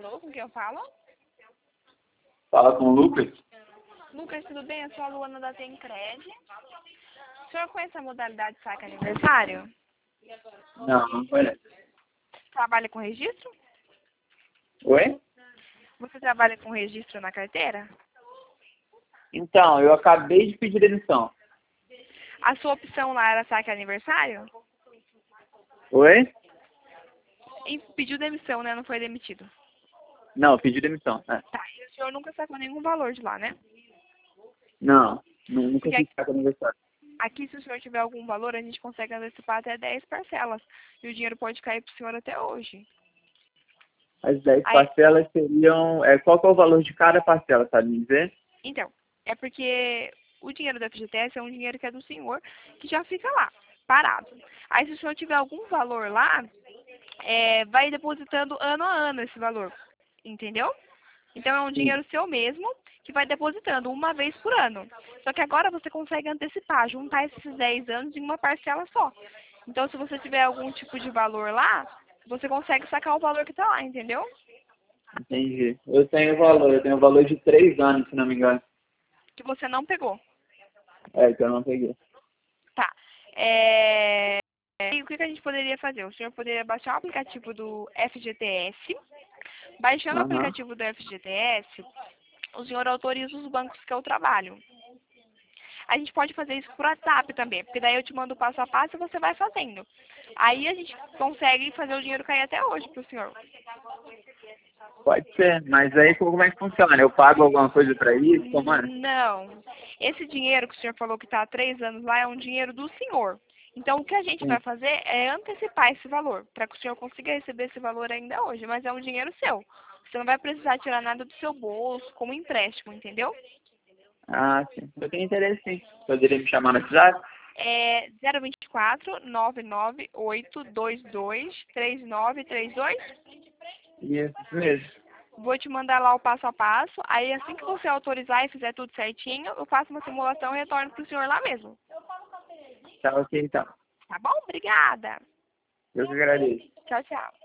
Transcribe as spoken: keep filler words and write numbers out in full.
Alô, com quem eu falo? Fala com o Lucas. Lucas, tudo bem? Eu sou a Luana da Tencred. O senhor conhece a modalidade saque aniversário? Não, não conheço. Trabalha com registro? Oi? Você trabalha com registro na carteira? Então, eu acabei de pedir demissão. A sua opção lá era saque aniversário? Oi? E pediu demissão, né? Não foi demitido. Não, pedi demissão. É. Tá, e o senhor nunca sacou nenhum valor de lá, né? Não, nu- nunca Porque fiz aqui, saco aniversário. aqui, se o senhor tiver algum valor, a gente consegue antecipar até dez parcelas. E o dinheiro pode cair pro senhor até hoje. As dez Aí, parcelas seriam... É, qual que é o valor de cada parcela, sabe me dizer? então, é porque o dinheiro do F G T S é um dinheiro que é do senhor, que já fica lá, parado. Aí, se o senhor tiver algum valor lá, é, vai depositando ano a ano esse valor, entendeu? Então, é um Sim. dinheiro seu mesmo, que vai depositando uma vez por ano. Só que agora você consegue antecipar, juntar esses dez anos em uma parcela só. Então, se você tiver algum tipo de valor lá, você consegue sacar o valor que está lá, entendeu? Entendi. Eu tenho valor, eu tenho valor de três anos, se não me engano. Que você não pegou. É, que eu não peguei. Tá. É... E o que que a gente poderia fazer? O senhor poderia baixar o aplicativo do F G T S. Baixando o Aham. aplicativo do F G T S, o senhor autoriza os bancos que eu trabalho. A gente pode fazer isso por WhatsApp também, porque daí eu te mando o passo a passo e você vai fazendo. Aí a gente consegue fazer o dinheiro cair até hoje pro senhor. Pode ser, mas aí como é que funciona? Eu pago alguma coisa pra isso? Como é? Não. Esse dinheiro que o senhor falou que está há três anos lá é um dinheiro do senhor. Então, o que a gente Sim. vai fazer é antecipar esse valor, para que o senhor consiga receber esse valor ainda hoje. Mas é um dinheiro seu. Você não vai precisar tirar nada do seu bolso como empréstimo, entendeu? Ah, sim. Eu tenho interesse, sim. Poderia me chamar no WhatsApp? É zero vinte e quatro, nove nove oito dois dois três nove três dois. Isso mesmo. Vou te mandar lá o passo a passo. Aí, assim que você autorizar e fizer tudo certinho, eu faço uma simulação e retorno para o senhor lá mesmo. Tá ok, então. Tá bom? Obrigada. Eu que agradeço. Tchau, tchau.